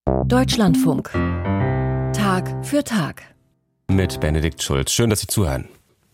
Deutschlandfunk. Tag für Tag. Mit Benedikt Schulz. Schön, dass Sie zuhören.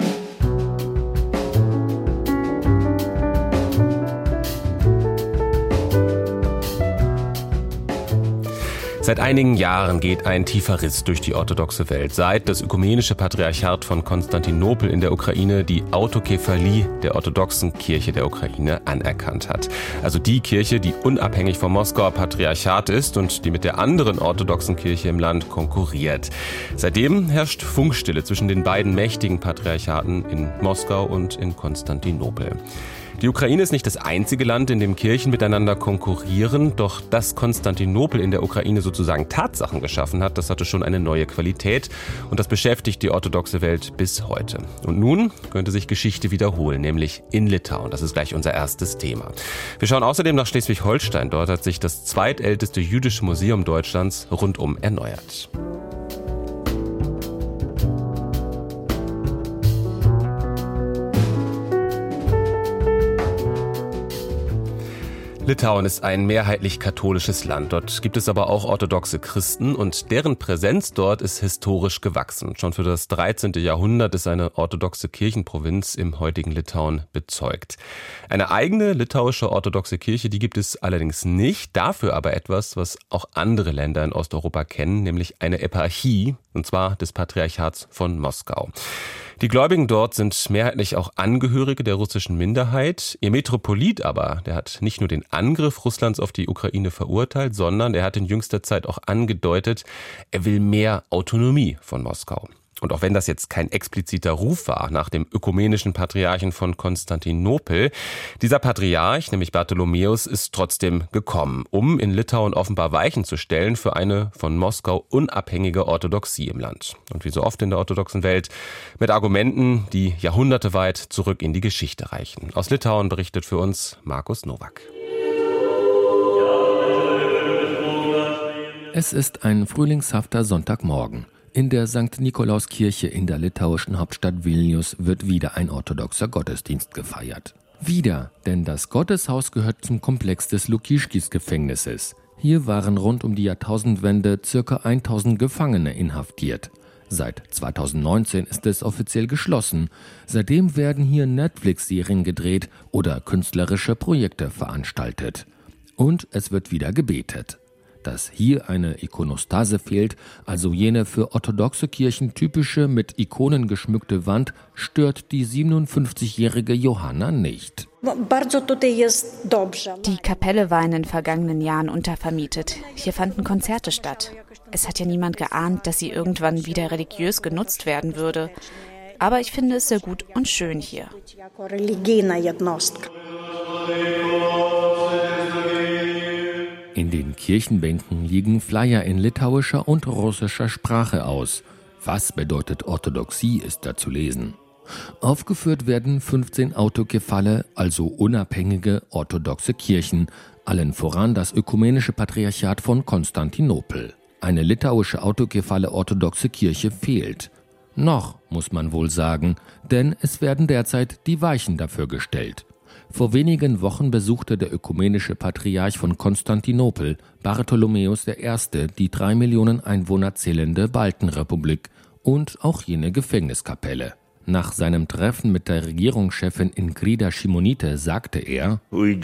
Seit einigen Jahren geht ein tiefer Riss durch die orthodoxe Welt, seit das ökumenische Patriarchat von Konstantinopel in der Ukraine die Autokephalie der orthodoxen Kirche der Ukraine anerkannt hat. Also die Kirche, die unabhängig vom Moskauer Patriarchat ist und die mit der anderen orthodoxen Kirche im Land konkurriert. Seitdem herrscht Funkstille zwischen den beiden mächtigen Patriarchaten in Moskau und in Konstantinopel. Die Ukraine ist nicht das einzige Land, in dem Kirchen miteinander konkurrieren, doch dass Konstantinopel in der Ukraine sozusagen Tatsachen geschaffen hat, das hatte schon eine neue Qualität und das beschäftigt die orthodoxe Welt bis heute. Und nun könnte sich Geschichte wiederholen, nämlich in Litauen. Das ist gleich unser erstes Thema. Wir schauen außerdem nach Schleswig-Holstein. Dort hat sich das zweitälteste jüdische Museum Deutschlands rundum erneuert. Litauen ist ein mehrheitlich katholisches Land. Dort gibt es aber auch orthodoxe Christen und deren Präsenz dort ist historisch gewachsen. Schon für das 13. Jahrhundert ist eine orthodoxe Kirchenprovinz im heutigen Litauen bezeugt. Eine eigene litauische orthodoxe Kirche, die gibt es allerdings nicht. Dafür aber etwas, was auch andere Länder in Osteuropa kennen, nämlich eine Eparchie, und zwar des Patriarchats von Moskau. Die Gläubigen dort sind mehrheitlich auch Angehörige der russischen Minderheit. Ihr Metropolit aber, der hat nicht nur den Angriff Russlands auf die Ukraine verurteilt, sondern er hat in jüngster Zeit auch angedeutet, er will mehr Autonomie von Moskau. Und auch wenn das jetzt kein expliziter Ruf war nach dem ökumenischen Patriarchen von Konstantinopel, dieser Patriarch, nämlich Bartholomäus, ist trotzdem gekommen, um in Litauen offenbar Weichen zu stellen für eine von Moskau unabhängige Orthodoxie im Land. Und wie so oft in der orthodoxen Welt mit Argumenten, die jahrhunderteweit zurück in die Geschichte reichen. Aus Litauen berichtet für uns Markus Nowak. Es ist ein frühlingshafter Sonntagmorgen. In der St. Nikolauskirche in der litauischen Hauptstadt Vilnius wird wieder ein orthodoxer Gottesdienst gefeiert. Wieder, denn das Gotteshaus gehört zum Komplex des Lukiškis-Gefängnisses. Hier waren rund um die Jahrtausendwende ca. 1000 Gefangene inhaftiert. Seit 2019 ist es offiziell geschlossen. Seitdem werden hier Netflix-Serien gedreht oder künstlerische Projekte veranstaltet. Und es wird wieder gebetet. Dass hier eine Ikonostase fehlt, also jene für orthodoxe Kirchen typische mit Ikonen geschmückte Wand, stört die 57-jährige Johanna nicht. Die Kapelle war in den vergangenen Jahren untervermietet. Hier fanden Konzerte statt. Es hat ja niemand geahnt, dass sie irgendwann wieder religiös genutzt werden würde. Aber ich finde es sehr gut und schön hier. In den Kirchenbänken liegen Flyer in litauischer und russischer Sprache aus. Was bedeutet Orthodoxie, ist da zu lesen. Aufgeführt werden 15 Autokephale, also unabhängige orthodoxe Kirchen, allen voran das ökumenische Patriarchat von Konstantinopel. Eine litauische autokephale orthodoxe Kirche fehlt. Noch, muss man wohl sagen, denn es werden derzeit die Weichen dafür gestellt. Vor wenigen Wochen besuchte der ökumenische Patriarch von Konstantinopel, Bartholomäus I., die 3 Millionen Einwohner zählende Baltenrepublik und auch jene Gefängniskapelle. Nach seinem Treffen mit der Regierungschefin Ingrida Šimonite sagte er: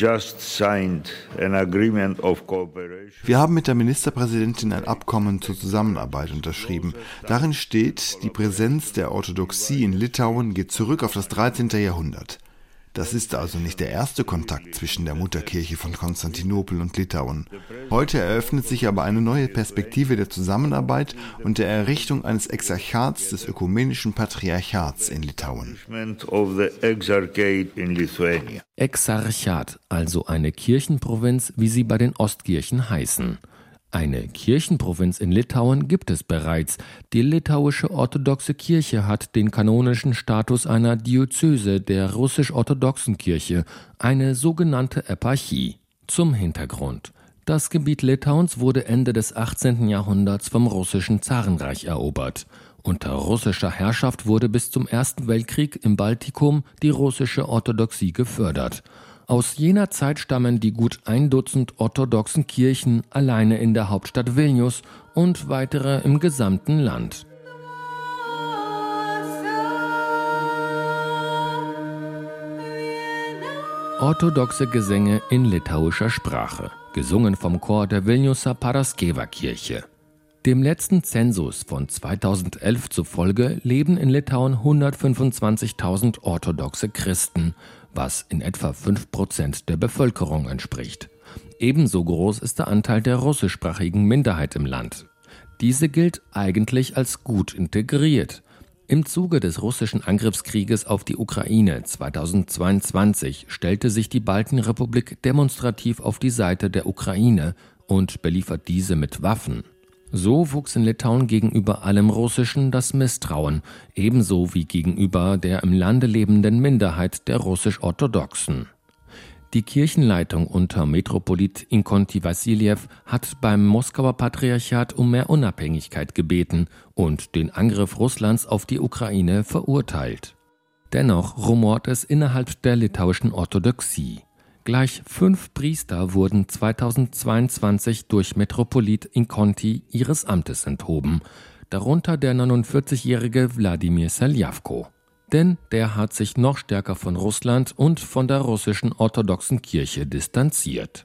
Wir haben mit der Ministerpräsidentin ein Abkommen zur Zusammenarbeit unterschrieben. Darin steht, die Präsenz der Orthodoxie in Litauen geht zurück auf das 13. Jahrhundert. Das ist also nicht der erste Kontakt zwischen der Mutterkirche von Konstantinopel und Litauen. Heute eröffnet sich aber eine neue Perspektive der Zusammenarbeit und der Errichtung eines Exarchats des ökumenischen Patriarchats in Litauen. Exarchat, also eine Kirchenprovinz, wie sie bei den Ostkirchen heißen. Eine Kirchenprovinz in Litauen gibt es bereits. Die litauische orthodoxe Kirche hat den kanonischen Status einer Diözese der russisch-orthodoxen Kirche, eine sogenannte Eparchie. Zum Hintergrund: Das Gebiet Litauens wurde Ende des 18. Jahrhunderts vom russischen Zarenreich erobert. Unter russischer Herrschaft wurde bis zum Ersten Weltkrieg im Baltikum die russische Orthodoxie gefördert. Aus jener Zeit stammen die gut 1 Dutzend orthodoxen Kirchen alleine in der Hauptstadt Vilnius und weitere im gesamten Land. Orthodoxe Gesänge in litauischer Sprache, gesungen vom Chor der Vilniuser Paraskeva-Kirche. Dem letzten Zensus von 2011 zufolge leben in Litauen 125.000 orthodoxe Christen, was in etwa 5% der Bevölkerung entspricht. Ebenso groß ist der Anteil der russischsprachigen Minderheit im Land. Diese gilt eigentlich als gut integriert. Im Zuge des russischen Angriffskrieges auf die Ukraine 2022 stellte sich die Baltenrepublik demonstrativ auf die Seite der Ukraine und beliefert diese mit Waffen. So wuchs in Litauen gegenüber allem Russischen das Misstrauen, ebenso wie gegenüber der im Lande lebenden Minderheit der russisch-orthodoxen. Die Kirchenleitung unter Metropolit Inkonti Wassiljew hat beim Moskauer Patriarchat um mehr Unabhängigkeit gebeten und den Angriff Russlands auf die Ukraine verurteilt. Dennoch rumort es innerhalb der litauischen Orthodoxie. Gleich 5 Priester wurden 2022 durch Metropolit Inkonti ihres Amtes enthoben, darunter der 49-jährige Wladimir Seljavko. Denn der hat sich noch stärker von Russland und von der russischen orthodoxen Kirche distanziert.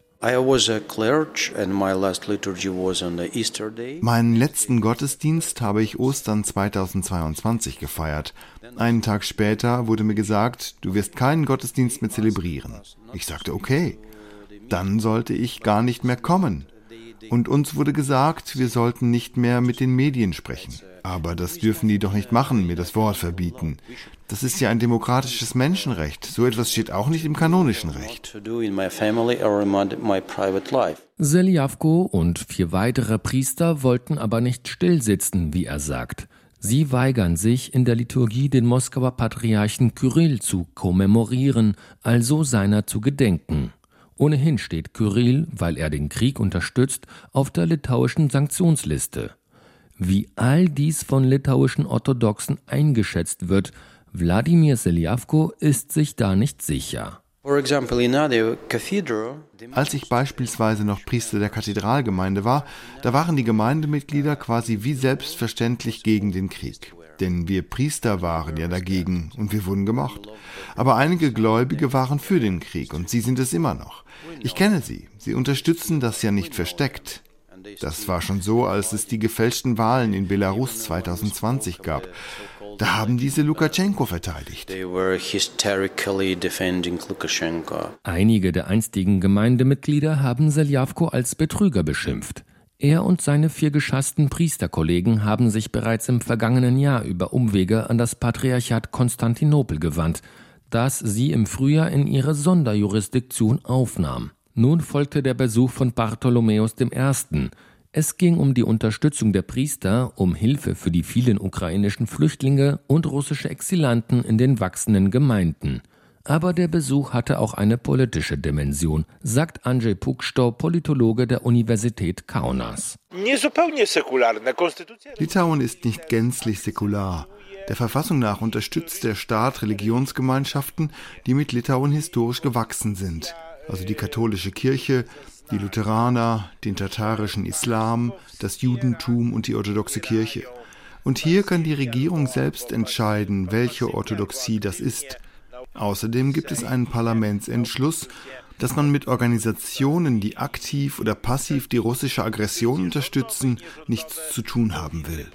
Meinen letzten Gottesdienst habe ich Ostern 2022 gefeiert. Einen Tag später wurde mir gesagt, du wirst keinen Gottesdienst mehr zelebrieren. Ich sagte, okay, dann sollte ich gar nicht mehr kommen. Und uns wurde gesagt, wir sollten nicht mehr mit den Medien sprechen. Aber das dürfen die doch nicht machen, mir das Wort verbieten. Das ist ja ein demokratisches Menschenrecht. So etwas steht auch nicht im kanonischen Recht. Seljavko und 4 weitere Priester wollten aber nicht stillsitzen, wie er sagt. Sie weigern sich, in der Liturgie den Moskauer Patriarchen Kyrill zu kommemorieren, also seiner zu gedenken. Ohnehin steht Kyrill, weil er den Krieg unterstützt, auf der litauischen Sanktionsliste. Wie all dies von litauischen Orthodoxen eingeschätzt wird, Wladimir Seljavko ist sich da nicht sicher. Als ich beispielsweise noch Priester der Kathedralgemeinde war, da waren die Gemeindemitglieder quasi wie selbstverständlich gegen den Krieg. Denn wir Priester waren ja dagegen und wir wurden gemocht. Aber einige Gläubige waren für den Krieg und sie sind es immer noch. Ich kenne sie. Sie unterstützen das ja nicht versteckt. Das war schon so, als es die gefälschten Wahlen in Belarus 2020 gab. Da haben diese Lukaschenko verteidigt. Einige der einstigen Gemeindemitglieder haben Seljavko als Betrüger beschimpft. Er und seine 4 geschassten Priesterkollegen haben sich bereits im vergangenen Jahr über Umwege an das Patriarchat Konstantinopel gewandt, das sie im Frühjahr in ihre Sonderjurisdiktion aufnahm. Nun folgte der Besuch von Bartholomäus I. Es ging um die Unterstützung der Priester, um Hilfe für die vielen ukrainischen Flüchtlinge und russische Exilanten in den wachsenden Gemeinden. Aber der Besuch hatte auch eine politische Dimension, sagt Andrzej Puksto, Politologe der Universität Kaunas. Litauen ist nicht gänzlich säkular. Der Verfassung nach unterstützt der Staat Religionsgemeinschaften, die mit Litauen historisch gewachsen sind. Also die katholische Kirche, die Lutheraner, den tatarischen Islam, das Judentum und die orthodoxe Kirche. Und hier kann die Regierung selbst entscheiden, welche Orthodoxie das ist. Außerdem gibt es einen Parlamentsentschluss, dass man mit Organisationen, die aktiv oder passiv die russische Aggression unterstützen, nichts zu tun haben will.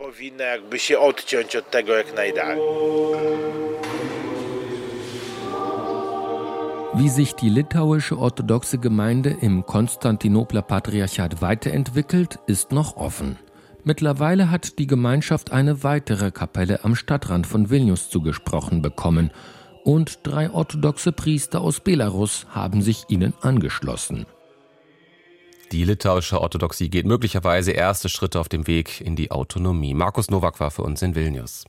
Wie sich die litauische orthodoxe Gemeinde im Konstantinopler Patriarchat weiterentwickelt, ist noch offen. Mittlerweile hat die Gemeinschaft eine weitere Kapelle am Stadtrand von Vilnius zugesprochen bekommen und 3 orthodoxe Priester aus Belarus haben sich ihnen angeschlossen. Die litauische Orthodoxie geht möglicherweise erste Schritte auf dem Weg in die Autonomie. Markus Nowak war für uns in Vilnius.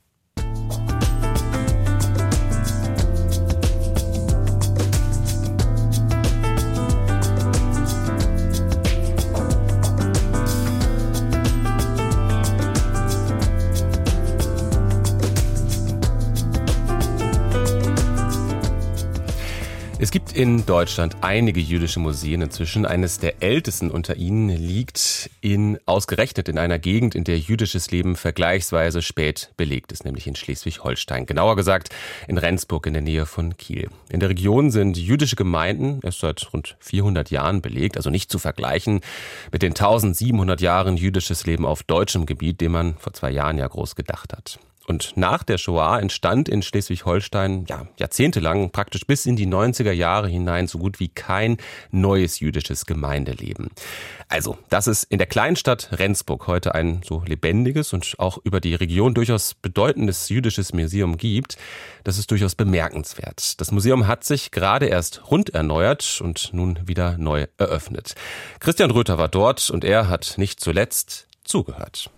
Es gibt in Deutschland einige jüdische Museen inzwischen. Eines der ältesten unter ihnen liegt ausgerechnet in einer Gegend, in der jüdisches Leben vergleichsweise spät belegt ist, nämlich in Schleswig-Holstein. Genauer gesagt in Rendsburg in der Nähe von Kiel. In der Region sind jüdische Gemeinden erst seit rund 400 Jahren belegt, also nicht zu vergleichen mit den 1700 Jahren jüdisches Leben auf deutschem Gebiet, dem man vor 2 Jahren ja groß gedacht hat. Und nach der Shoah entstand in Schleswig-Holstein jahrzehntelang, praktisch bis in die 90er Jahre hinein, so gut wie kein neues jüdisches Gemeindeleben. Also, dass es in der Kleinstadt Rendsburg heute ein so lebendiges und auch über die Region durchaus bedeutendes jüdisches Museum gibt, das ist durchaus bemerkenswert. Das Museum hat sich gerade erst rund erneuert und nun wieder neu eröffnet. Christian Röther war dort und er hat nicht zuletzt zugehört.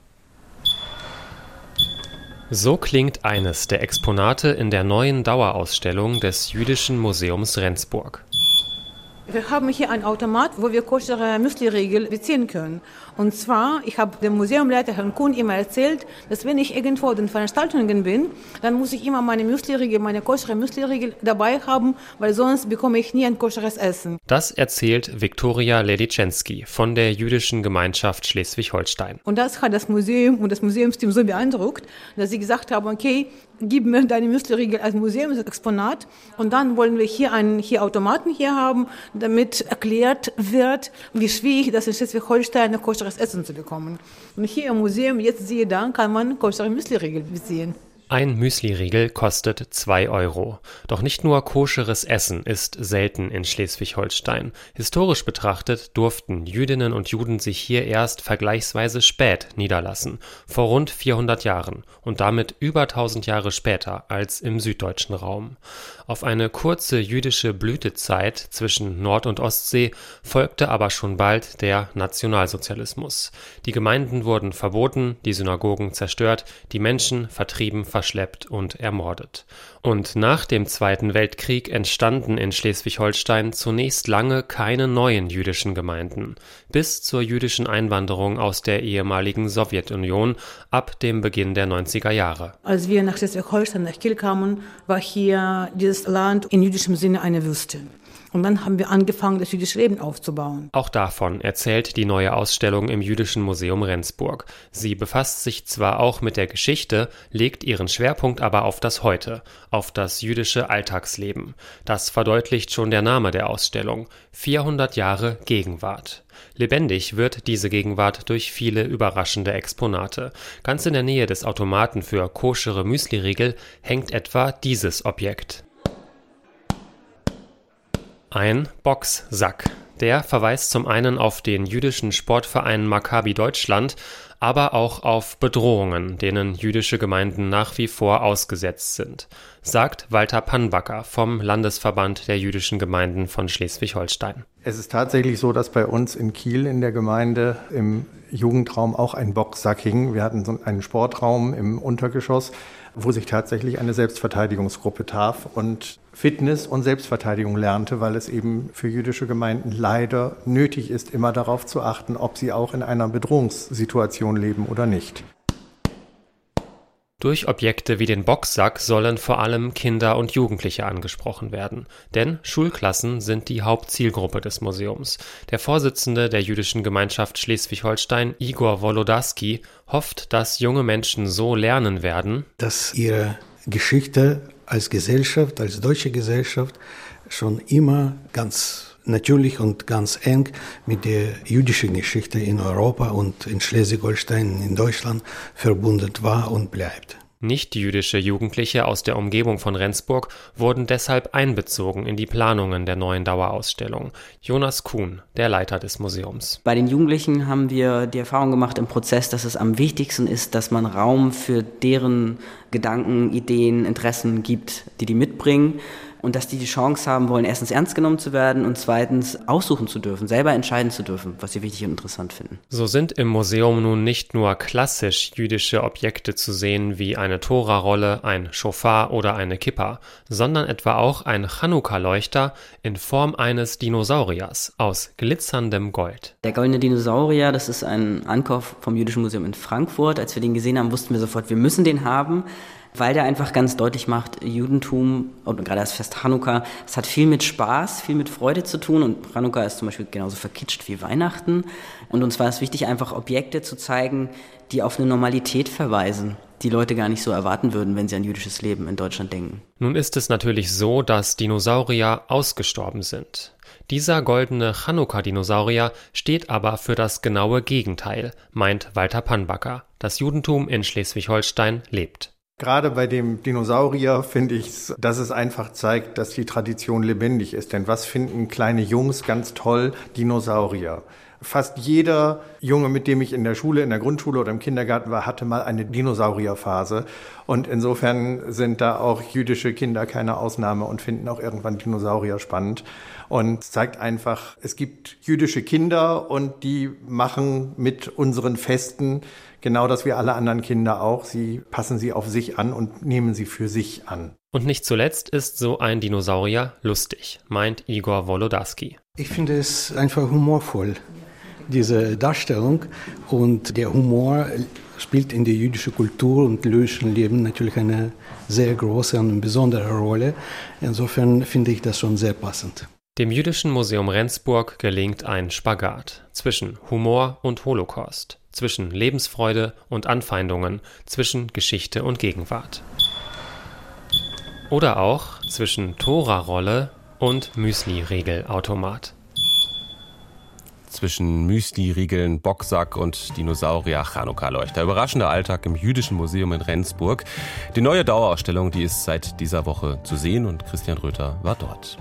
So klingt eines der Exponate in der neuen Dauerausstellung des Jüdischen Museums Rendsburg. Wir haben hier einen Automat, wo wir koschere Müsli-Riegel beziehen können. Und zwar, ich habe dem Museumleiter Herrn Kuhn immer erzählt, dass wenn ich irgendwo in den Veranstaltungen bin, dann muss ich immer meine Müsli-Riegel, meine koschere Müsli-Riegel dabei haben, weil sonst bekomme ich nie ein koscheres Essen. Das erzählt Viktoria Leditschenski von der Jüdischen Gemeinschaft Schleswig-Holstein. Und das hat das Museum und das Museumsteam so beeindruckt, dass sie gesagt haben, okay, gib mir deine Müsli-Riegel als Museumsexponat und dann wollen wir hier einen Automaten hier haben, damit erklärt wird, wie schwierig das in Schleswig-Holstein ein koscheres Essen zu bekommen. Und hier im Museum, jetzt siehe da, kann man koschere Müsli-Riegel beziehen. Ein Müsli-Riegel kostet 2 €. Doch nicht nur koscheres Essen ist selten in Schleswig-Holstein. Historisch betrachtet durften Jüdinnen und Juden sich hier erst vergleichsweise spät niederlassen, vor rund 400 Jahren und damit über 1000 Jahre später als im süddeutschen Raum. Auf eine kurze jüdische Blütezeit zwischen Nord- und Ostsee folgte aber schon bald der Nationalsozialismus. Die Gemeinden wurden verboten, die Synagogen zerstört, die Menschen vertrieben, verschleppt und ermordet. Und nach dem Zweiten Weltkrieg entstanden in Schleswig-Holstein zunächst lange keine neuen jüdischen Gemeinden, bis zur jüdischen Einwanderung aus der ehemaligen Sowjetunion ab dem Beginn der 90er Jahre. Als wir nach Schleswig-Holstein, nach Kiel kamen, war hier dieses Land in jüdischem Sinne eine Wüste. Und dann haben wir angefangen, das jüdische Leben aufzubauen. Auch davon erzählt die neue Ausstellung im Jüdischen Museum Rendsburg. Sie befasst sich zwar auch mit der Geschichte, legt ihren Schwerpunkt aber auf das Heute, auf das jüdische Alltagsleben. Das verdeutlicht schon der Name der Ausstellung: 400 Jahre Gegenwart. Lebendig wird diese Gegenwart durch viele überraschende Exponate. Ganz in der Nähe des Automaten für koschere Müsliriegel hängt etwa dieses Objekt. Ein Boxsack. Der verweist zum einen auf den jüdischen Sportverein Maccabi Deutschland, aber auch auf Bedrohungen, denen jüdische Gemeinden nach wie vor ausgesetzt sind, sagt Walter Pannbacker vom Landesverband der jüdischen Gemeinden von Schleswig-Holstein. Es ist tatsächlich so, dass bei uns in Kiel in der Gemeinde im Jugendraum auch ein Boxsack hing. Wir hatten so einen Sportraum im Untergeschoss, wo sich tatsächlich eine Selbstverteidigungsgruppe traf und Fitness und Selbstverteidigung lernte, weil es eben für jüdische Gemeinden leider nötig ist, immer darauf zu achten, ob sie auch in einer Bedrohungssituation leben oder nicht. Durch Objekte wie den Boxsack sollen vor allem Kinder und Jugendliche angesprochen werden. Denn Schulklassen sind die Hauptzielgruppe des Museums. Der Vorsitzende der Jüdischen Gemeinschaft Schleswig-Holstein, Igor Wolodarski, hofft, dass junge Menschen so lernen werden, dass ihre Geschichte als Gesellschaft, als deutsche Gesellschaft schon immer ganz natürlich und ganz eng mit der jüdischen Geschichte in Europa und in Schleswig-Holstein in Deutschland verbunden war und bleibt. Nicht-jüdische Jugendliche aus der Umgebung von Rendsburg wurden deshalb einbezogen in die Planungen der neuen Dauerausstellung. Jonas Kuhn, der Leiter des Museums. Bei den Jugendlichen haben wir die Erfahrung gemacht im Prozess, dass es am wichtigsten ist, dass man Raum für deren Gedanken, Ideen, Interessen gibt, die mitbringen. Und dass die Chance haben wollen, erstens ernst genommen zu werden und zweitens aussuchen zu dürfen, selber entscheiden zu dürfen, was sie wichtig und interessant finden. So sind im Museum nun nicht nur klassisch jüdische Objekte zu sehen wie eine Tora-Rolle, ein Schofar oder eine Kippa, sondern etwa auch ein Chanukka-Leuchter in Form eines Dinosauriers aus glitzerndem Gold. Der goldene Dinosaurier, das ist ein Ankauf vom Jüdischen Museum in Frankfurt. Als wir den gesehen haben, wussten wir sofort, wir müssen den haben. weil der einfach ganz deutlich macht, Judentum und gerade das Fest Chanukka, es hat viel mit Spaß, viel mit Freude zu tun und Chanukka ist zum Beispiel genauso verkitscht wie Weihnachten und uns war es wichtig, einfach Objekte zu zeigen, die auf eine Normalität verweisen, die Leute gar nicht so erwarten würden, wenn sie an jüdisches Leben in Deutschland denken. Nun ist es natürlich so, dass Dinosaurier ausgestorben sind. Dieser goldene Chanukka-Dinosaurier steht aber für das genaue Gegenteil, meint Walter Pannbacker. Das Judentum in Schleswig-Holstein lebt. Gerade bei dem Dinosaurier finde ich, dass es einfach zeigt, dass die Tradition lebendig ist. Denn was finden kleine Jungs ganz toll? Dinosaurier. Fast jeder Junge, mit dem ich in der Schule, in der Grundschule oder im Kindergarten war, hatte mal eine Dinosaurierphase. Und insofern sind da auch jüdische Kinder keine Ausnahme und finden auch irgendwann Dinosaurier spannend. Und es zeigt einfach, es gibt jüdische Kinder und die machen mit unseren Festen genau das wie alle anderen Kinder auch. Sie passen sie auf sich an und nehmen sie für sich an. Und nicht zuletzt ist so ein Dinosaurier lustig, meint Igor Wolodarski. Ich finde es einfach humorvoll, diese Darstellung. Und der Humor spielt in der jüdischen Kultur und jüdischen Leben natürlich eine sehr große und besondere Rolle. Insofern finde ich das schon sehr passend. Dem Jüdischen Museum Rendsburg gelingt ein Spagat zwischen Humor und Holocaust, zwischen Lebensfreude und Anfeindungen, zwischen Geschichte und Gegenwart. Oder auch zwischen Tora-Rolle und Müsli-Regelautomat. Zwischen Müsli-Riegeln, Boxsack und Dinosaurier-Chanukka-Leuchter. Überraschender Alltag im Jüdischen Museum in Rendsburg. Die neue Dauerausstellung, die ist seit dieser Woche zu sehen und Christian Röther war dort.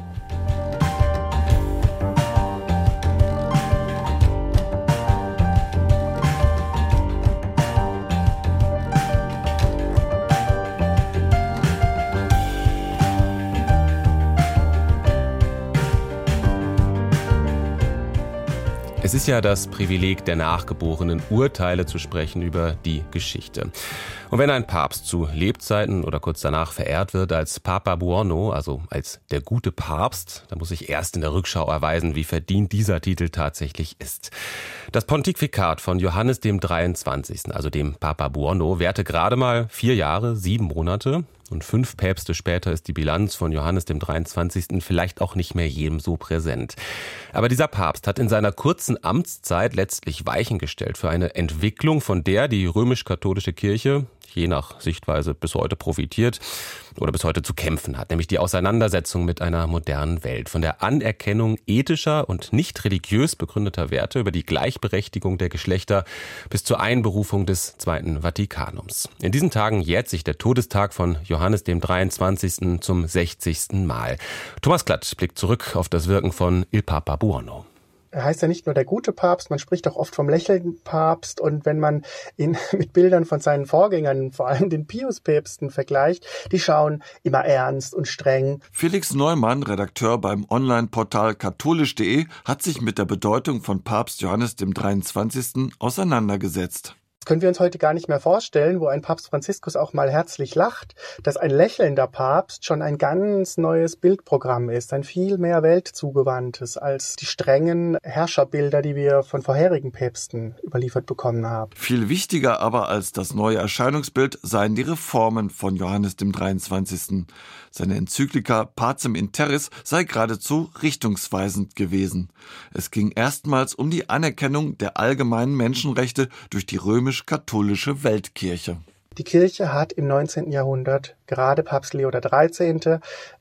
Es ist ja das Privileg der Nachgeborenen, Urteile zu sprechen über die Geschichte. Und wenn ein Papst zu Lebzeiten oder kurz danach verehrt wird als Papa Buono, also als der gute Papst, dann muss sich erst in der Rückschau erweisen, wie verdient dieser Titel tatsächlich ist. Das Pontifikat von Johannes dem 23., also dem Papa Buono, währte gerade mal 4 Jahre, 7 Monate. Und 5 Päpste später ist die Bilanz von Johannes dem 23. vielleicht auch nicht mehr jedem so präsent. Aber dieser Papst hat in seiner kurzen Amtszeit letztlich Weichen gestellt für eine Entwicklung, von der die römisch-katholische Kirche je nach Sichtweise bis heute profitiert oder bis heute zu kämpfen hat, nämlich die Auseinandersetzung mit einer modernen Welt. Von der Anerkennung ethischer und nicht religiös begründeter Werte über die Gleichberechtigung der Geschlechter bis zur Einberufung des Zweiten Vatikanums. In diesen Tagen jährt sich der Todestag von Johannes dem 23. zum 60. Mal. Thomas Klatt blickt zurück auf das Wirken von Il Papa Buono. Er heißt ja nicht nur der gute Papst, man spricht auch oft vom lächelnden Papst. Und wenn man ihn mit Bildern von seinen Vorgängern, vor allem den Pius-Päpsten, vergleicht, die schauen immer ernst und streng. Felix Neumann, Redakteur beim Online-Portal katholisch.de, hat sich mit der Bedeutung von Papst Johannes dem 23. auseinandergesetzt. Das können wir uns heute gar nicht mehr vorstellen, wo ein Papst Franziskus auch mal herzlich lacht, dass ein lächelnder Papst schon ein ganz neues Bildprogramm ist, ein viel mehr weltzugewandtes als die strengen Herrscherbilder, die wir von vorherigen Päpsten überliefert bekommen haben. Viel wichtiger aber als das neue Erscheinungsbild seien die Reformen von Johannes dem 23. Seine Enzyklika Pacem in Terris sei geradezu richtungsweisend gewesen. Es ging erstmals um die Anerkennung der allgemeinen Menschenrechte durch die römisch-katholische Weltkirche. Die Kirche hat im 19. Jahrhundert, gerade Papst Leo XIII.,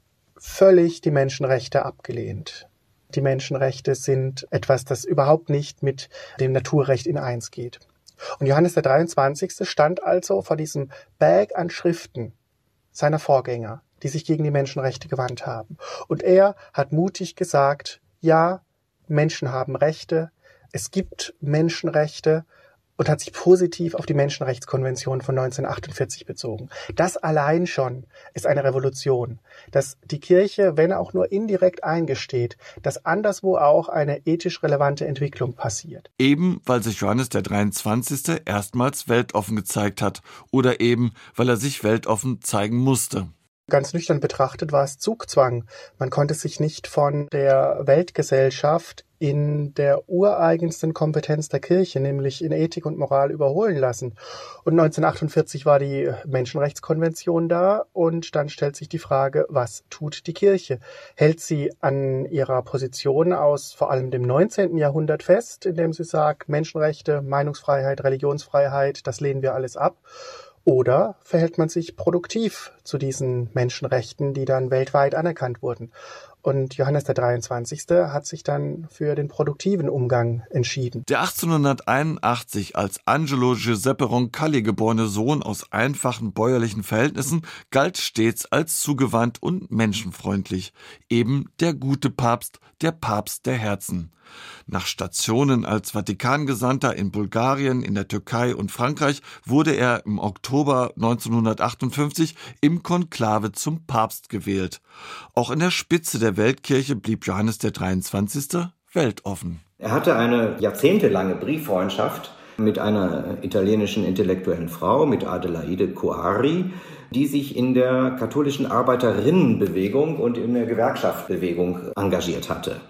völlig die Menschenrechte abgelehnt. Die Menschenrechte sind etwas, das überhaupt nicht mit dem Naturrecht in eins geht. Und Johannes der 23. stand also vor diesem Berg an Schriften seiner Vorgänger, die sich gegen die Menschenrechte gewandt haben. Und er hat mutig gesagt, ja, Menschen haben Rechte, es gibt Menschenrechte, und hat sich positiv auf die Menschenrechtskonvention von 1948 bezogen. Das allein schon ist eine Revolution, dass die Kirche, wenn auch nur indirekt eingesteht, dass anderswo auch eine ethisch relevante Entwicklung passiert. Eben, weil sich Johannes der 23. erstmals weltoffen gezeigt hat oder eben, weil er sich weltoffen zeigen musste. Ganz nüchtern betrachtet war es Zugzwang. Man konnte sich nicht von der Weltgesellschaft in der ureigensten Kompetenz der Kirche, nämlich in Ethik und Moral, überholen lassen. Und 1948 war die Menschenrechtskonvention da und dann stellt sich die Frage, was tut die Kirche? Hält sie an ihrer Position aus vor allem dem 19. Jahrhundert fest, indem sie sagt, Menschenrechte, Meinungsfreiheit, Religionsfreiheit, das lehnen wir alles ab? Oder verhält man sich produktiv zu diesen Menschenrechten, die dann weltweit anerkannt wurden? Und Johannes der 23. hat sich dann für den produktiven Umgang entschieden. Der 1881 als Angelo Giuseppe Roncalli geborene Sohn aus einfachen bäuerlichen Verhältnissen galt stets als zugewandt und menschenfreundlich. Eben der gute Papst, der Papst der Herzen. Nach Stationen als Vatikangesandter in Bulgarien, in der Türkei und Frankreich wurde er im Oktober 1958 im Konklave zum Papst gewählt. Auch in der Spitze der Weltkirche blieb Johannes der 23. weltoffen. Er hatte eine jahrzehntelange Brieffreundschaft mit einer italienischen intellektuellen Frau, mit Adelaide Coari, die sich in der katholischen Arbeiterinnenbewegung und in der Gewerkschaftsbewegung engagiert hatte.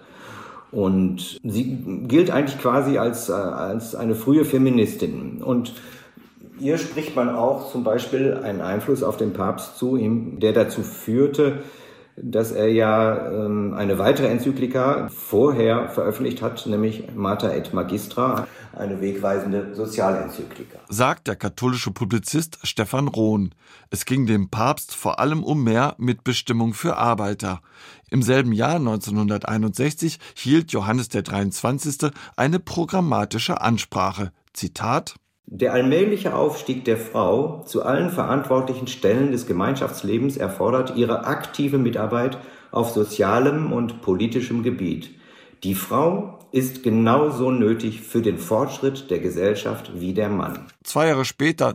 Und sie gilt eigentlich quasi als eine frühe Feministin. Und ihr spricht man auch zum Beispiel einen Einfluss auf den Papst zu, der dazu führte, dass er ja eine weitere Enzyklika vorher veröffentlicht hat, nämlich Mater et Magistra, eine wegweisende Sozialenzyklika. Sagt der katholische Publizist Stefan Rohn. Es ging dem Papst vor allem um mehr Mitbestimmung für Arbeiter. Im selben Jahr 1961 hielt Johannes der 23. eine programmatische Ansprache. Zitat: Der allmähliche Aufstieg der Frau zu allen verantwortlichen Stellen des Gemeinschaftslebens erfordert ihre aktive Mitarbeit auf sozialem und politischem Gebiet. Die Frau ist genauso nötig für den Fortschritt der Gesellschaft wie der Mann. 2 Jahre später,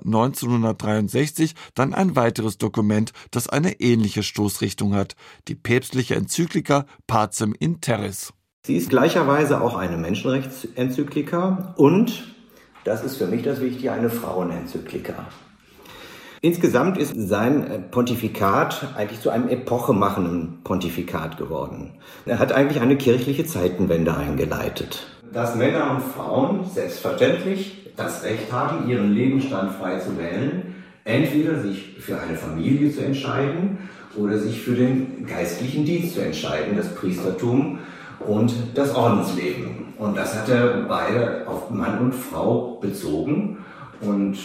1963, dann ein weiteres Dokument, das eine ähnliche Stoßrichtung hat. Die päpstliche Enzyklika Pacem in Terris. Sie ist gleicherweise auch eine Menschenrechtsenzyklika und, das ist für mich das Wichtige, eine Frauenenzyklika. Insgesamt ist sein Pontifikat eigentlich zu einem epochemachenden Pontifikat geworden. Er hat eigentlich eine kirchliche Zeitenwende eingeleitet. Dass Männer und Frauen selbstverständlich das Recht haben, ihren Lebensstand frei zu wählen, entweder sich für eine Familie zu entscheiden oder sich für den geistlichen Dienst zu entscheiden, das Priestertum und das Ordensleben. Und das hat er beide auf Mann und Frau bezogen und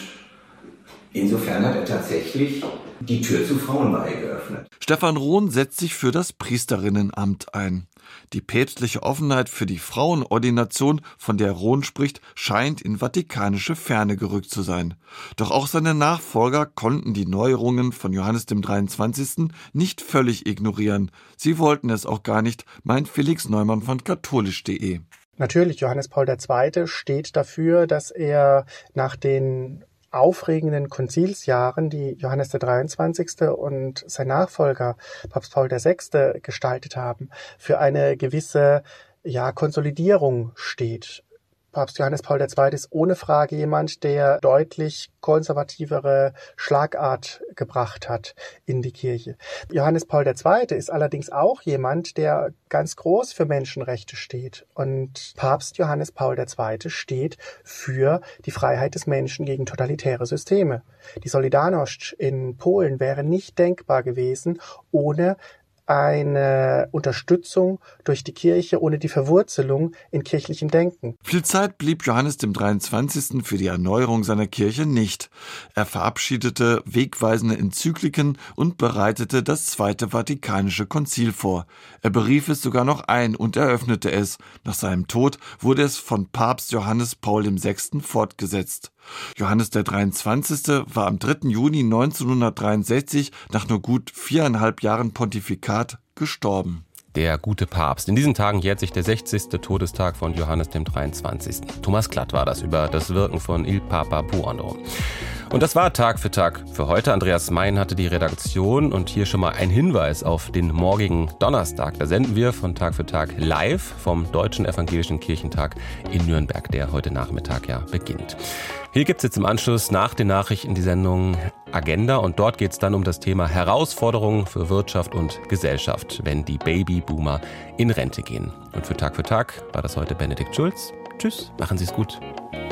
insofern hat er tatsächlich die Tür zur Frauenweihe geöffnet. Stefan Rohn setzt sich für das Priesterinnenamt ein. Die päpstliche Offenheit für die Frauenordination, von der Rohn spricht, scheint in vatikanische Ferne gerückt zu sein. Doch auch seine Nachfolger konnten die Neuerungen von Johannes dem 23. nicht völlig ignorieren. Sie wollten es auch gar nicht, meint Felix Neumann von katholisch.de. Natürlich, Johannes Paul II. Steht dafür, dass er nach den aufregenden Konzilsjahren, die Johannes der 23. und sein Nachfolger Papst Paul VI. Gestaltet haben, für eine gewisse Konsolidierung steht. Papst Johannes Paul II. Ist ohne Frage jemand, der deutlich konservativere Schlagart gebracht hat in die Kirche. Johannes Paul II. Ist allerdings auch jemand, der ganz groß für Menschenrechte steht. Und Papst Johannes Paul II. Steht für die Freiheit des Menschen gegen totalitäre Systeme. Die Solidarność in Polen wäre nicht denkbar gewesen ohne eine Unterstützung durch die Kirche, ohne die Verwurzelung in kirchlichem Denken. Viel Zeit blieb Johannes dem 23. für die Erneuerung seiner Kirche nicht. Er verabschiedete wegweisende Enzykliken und bereitete das Zweite Vatikanische Konzil vor. Er berief es sogar noch ein und eröffnete es. Nach seinem Tod wurde es von Papst Johannes Paul VI. Fortgesetzt. Johannes der 23. war am 3. Juni 1963 nach nur gut 4,5 Jahren Pontifikat gestorben. Der gute Papst. In diesen Tagen jährt sich der 60. Todestag von Johannes dem 23. Thomas Klatt war das über das Wirken von Il Papa Buono. Und das war Tag für Tag für heute. Andreas Mein hatte die Redaktion und hier schon mal ein Hinweis auf den morgigen Donnerstag. Da senden wir von Tag für Tag live vom Deutschen Evangelischen Kirchentag in Nürnberg, der heute Nachmittag ja beginnt. Hier gibt es jetzt im Anschluss nach den Nachrichten die Sendung Agenda und dort geht es dann um das Thema Herausforderungen für Wirtschaft und Gesellschaft, wenn die Babyboomer in Rente gehen. Und für Tag war das heute Benedikt Schulz. Tschüss, machen Sie es gut.